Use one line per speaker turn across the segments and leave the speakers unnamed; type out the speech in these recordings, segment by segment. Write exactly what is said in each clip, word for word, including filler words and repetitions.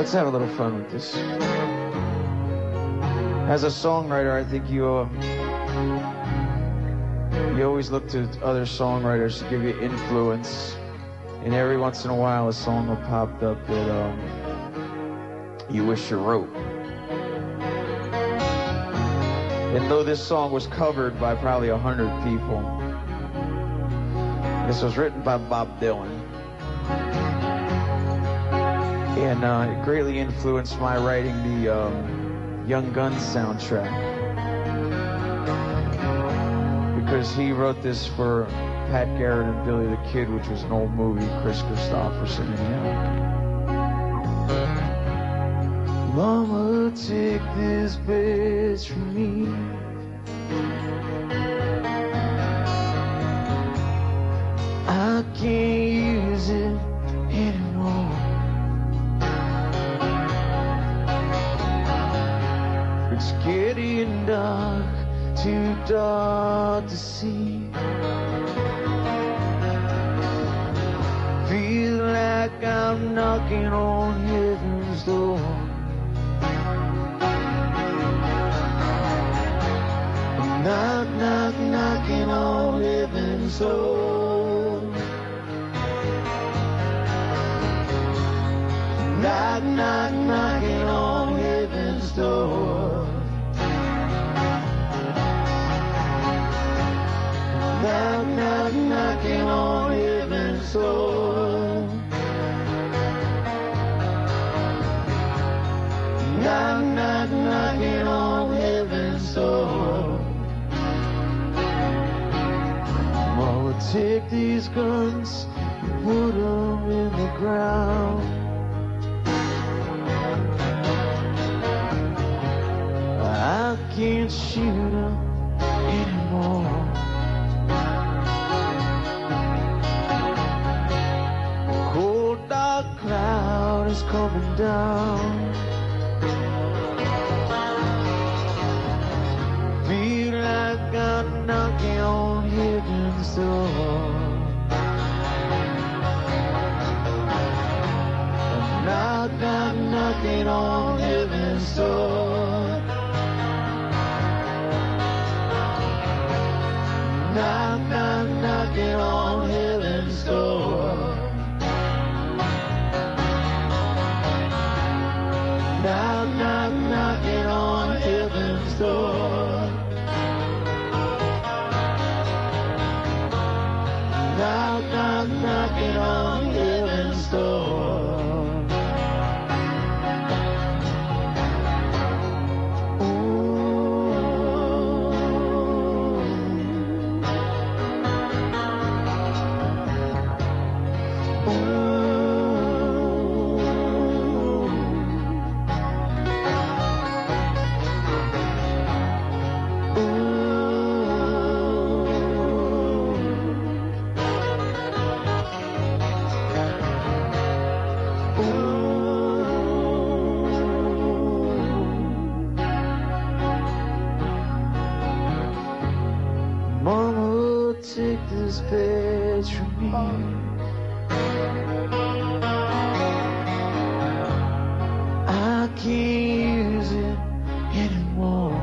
Let's have a little fun with this. As a songwriter, I think you uh, you always look to other songwriters to give you influence, and every once in a while a song will pop up that um, you wish you wrote. And though this song was covered by probably a hundred people, this was written by Bob Dylan. And uh, it greatly influenced my writing the um, Young Guns soundtrack. Because he wrote this for Pat Garrett and Billy the Kid, which was an old movie, Chris Christopherson and him. Mama, take this bitch from me. I can't use it anymore. It's getting dark, too dark to see. Feel like I'm knocking on heaven's door. Knock, knock, knocking on heaven's door. Knock, knock, knocking on heaven's door. Knock, knock, knocking on heaven's door. Knock, knock, knocking on heaven's door. Mama, take these guns and put them in the ground. I can't shoot them anymore. Cold dark cloud is coming down. Feel like I'm knocking on heaven's door. Knock, knock, knocking on heaven's door. Knock, knock, knocking on heaven's door. Knock, knock, knocking on heaven's door. Knock, knock, knocking on heaven's door. Mama, take this bitch from me. I can't use it anymore.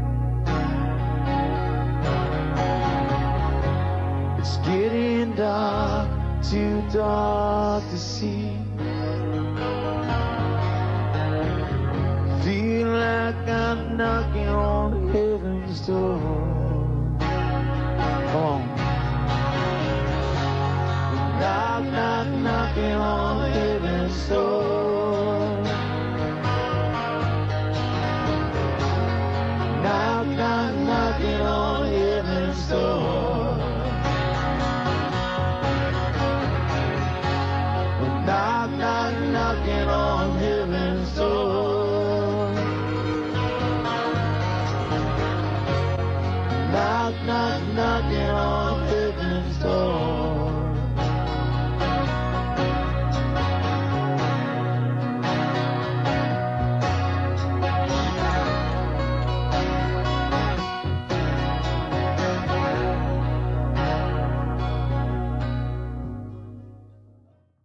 It's getting dark, too dark to see. Feel like I'm knocking on heaven's door. Come on. Knock, knock, knocking on heaven's door.